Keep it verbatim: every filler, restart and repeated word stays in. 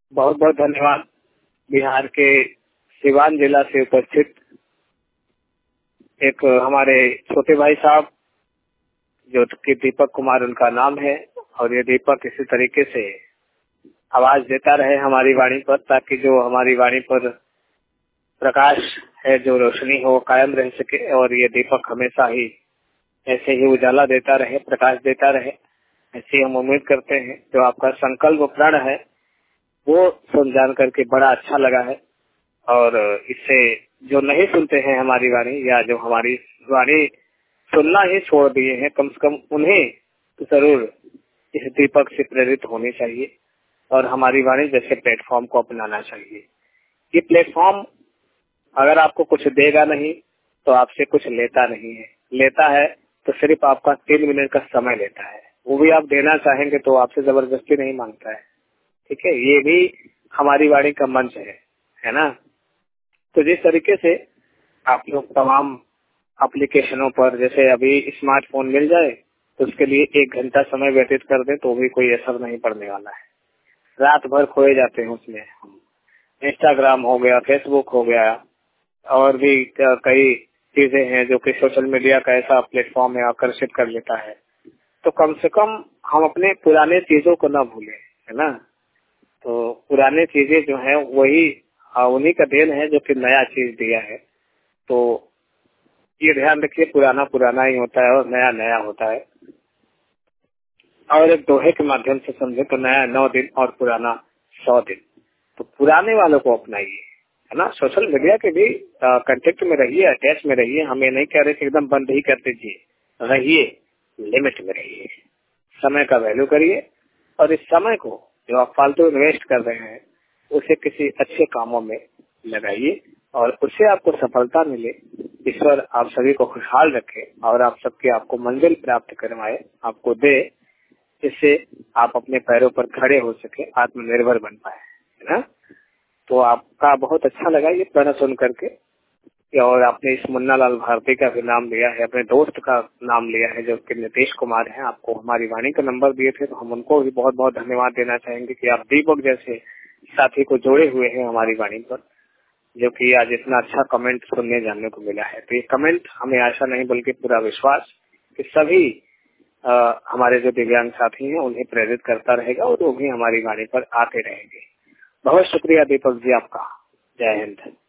बहुत बहुत धन्यवाद। बिहार के सिवान जिला से उपस्थित एक हमारे छोटे भाई साहब जो कि दीपक कुमार उनका नाम है, और ये दीपक इसी तरीके से आवाज देता रहे हमारी वाणी पर, ताकि जो हमारी वाणी पर प्रकाश है, जो रोशनी हो, कायम रह सके। और ये दीपक हमेशा ही ऐसे ही उजाला देता रहे, प्रकाश देता रहे, ऐसी हम उम्मीद करते हैं। जो आपका संकल्प प्रण है वो सुन जान करके बड़ा अच्छा लगा है। और इससे जो नहीं सुनते हैं हमारी वाणी, या जो हमारी वाणी सुनना ही छोड़ दिए हैं, कम से कम उन्हें तो जरूर इस दीपक से प्रेरित होनी चाहिए और हमारी वाणी जैसे प्लेटफॉर्म को अपनाना चाहिए। ये प्लेटफॉर्म अगर आपको कुछ देगा नहीं तो आपसे कुछ लेता नहीं है। लेता है तो सिर्फ आपका तीन मिनट का समय लेता है, वो भी आप देना चाहेंगे तो आपसे जबरदस्ती नहीं मांगता है। ठीक है, ये भी हमारी वाणी का मंच है, है ना। तो जिस तरीके से आप लोग तमाम एप्लीकेशनों पर, जैसे अभी स्मार्टफोन मिल जाए तो उसके लिए एक घंटा समय व्यतीत कर दें तो भी कोई असर नहीं पड़ने वाला है। रात भर खोए जाते हैं उसमें। इंस्टाग्राम हो गया, फेसबुक हो गया, और भी कई चीजें हैं जो कि सोशल मीडिया का ऐसा प्लेटफॉर्म है, आकर्षित कर लेता है। तो कम से कम हम अपने पुराने चीजों को ना भूलें, है ना। तो पुराने चीजें जो है वही उन्हीं का देन है जो कि नया चीज दिया है। तो ये ध्यान रखिए, पुराना पुराना ही होता है और नया नया होता है। और एक दोहे के माध्यम से समझे तो नया नौ दिन और पुराना सौ दिन। तो पुराने वालों को अपनाइए, है ना। सोशल मीडिया के भी कांटेक्ट में रहिए, अटैच में रहिए। हम ये नहीं कह रहे कि एकदम बंद ही कर दीजिए, रहिए, लिमिट में रहिए, समय का वैल्यू करिए। और इस समय को जो आप फालतू इन्वेस्ट कर रहे हैं उसे किसी अच्छे कामों में लगाइए और उससे आपको सफलता मिले। ईश्वर आप सभी को खुशहाल रखे और आप सबके आपको मंजिल प्राप्त करवाए, आपको दे, जिससे आप अपने पैरों पर खड़े हो सके, आत्मनिर्भर बन पाए, है ना। तो आपका बहुत अच्छा लगा ये प्रण सुन करके, और आपने इस मुन्ना लाल भारती का भी नाम लिया है, अपने दोस्त का नाम लिया है जो कि नीतीश कुमार है। आपको हमारी वाणी का नंबर दिए थे तो हम उनको भी बहुत बहुत धन्यवाद देना चाहेंगे कि आप दीपक जैसे साथी को जोड़े हुए हैं हमारी वाणी पर, जो कि आज इतना अच्छा कमेंट सुनने जानने को मिला है। तो ये कमेंट हमें आशा नहीं बल्कि पूरा विश्वास कि सभी आ, हमारे जो दिव्यांग साथी हैं उन्हें प्रेरित करता रहेगा और वो भी हमारी वाणी पर आते रहेंगे। बहुत शुक्रिया दीपक जी आपका। जय हिंद।